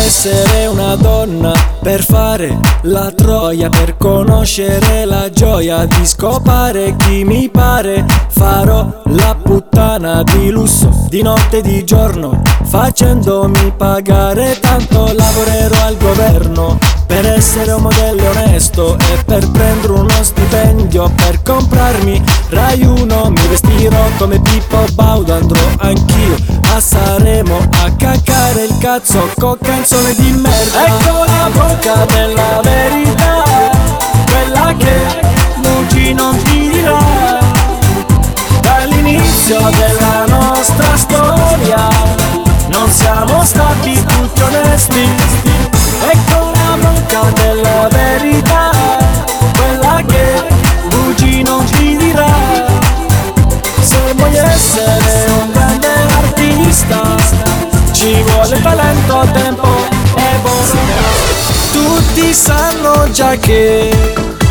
essere una donna per fare la troia, per conoscere la gioia di scopare chi mi pare. Farò la puttana di lusso, di notte e di giorno, facendomi pagare. Tanto lavorerò al governo per essere un modello onesto e per prendere uno stipendio per comprarmi Rai 1. Mi vestirò come Pippo Baudo, andrò anch'io a Sanremo a caccare il cazzo con canzone di merda. Ecco la bocca della verità, quella che Mugi non ti dirà. Dall'inizio della nostra storia non siamo stati tutti onesti. Ecco la bocca della verità, quella che Mugi non ti dirà. Se vuoi essere un grande artista ci vuole talento, tempo e volontà. Tutti sanno già che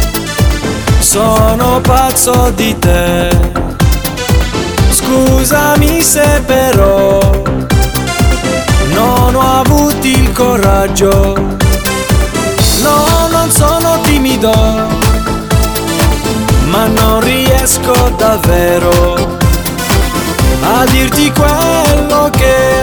sono pazzo di te. Scusami se però non ho avuto il coraggio. No, non sono timido, ma non riesco davvero a dirti quello che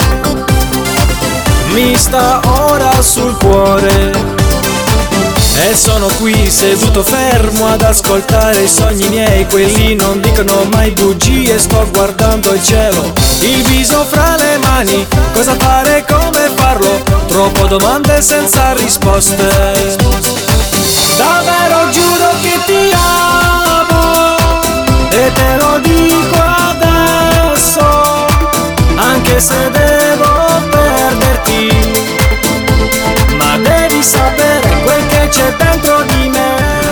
mi sta ora sul cuore. E sono qui seduto fermo ad ascoltare i sogni miei, quelli non dicono mai bugie. Sto guardando il cielo, il viso fra le mani, cosa fare, come farlo, troppo domande senza risposte. Davvero giuro che ti amo e te lo dico adesso, anche se devo perderti, ma devi sapere quel che c'è dentro di me.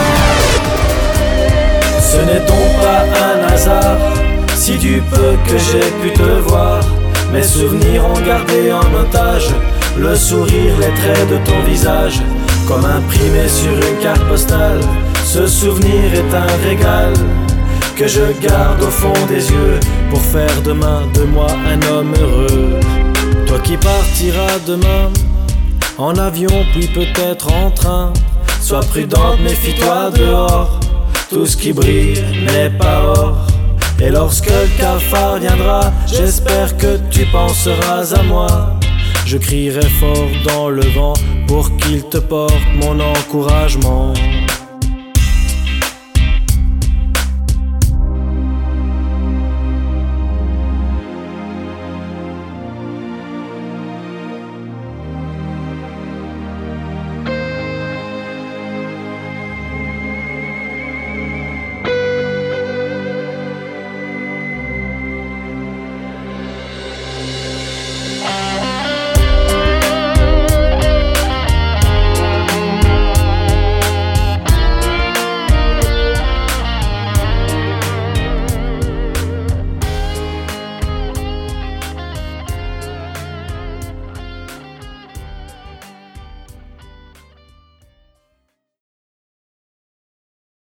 Ce n'est donc pas un hasard si du peu que j'ai pu te voir. Mes souvenirs ont gardé en otage le sourire, les traits de ton visage, comme imprimé sur une carte postale. Ce souvenir est un régal que je garde au fond des yeux pour faire demain de moi un homme heureux. Toi qui partiras demain en avion puis peut-être en train, sois prudente, méfie-toi dehors, tout ce qui brille n'est pas or. Et lorsque le cafard viendra, j'espère que tu penseras à moi. Je crierai fort dans le vent pour qu'il te porte mon encouragement.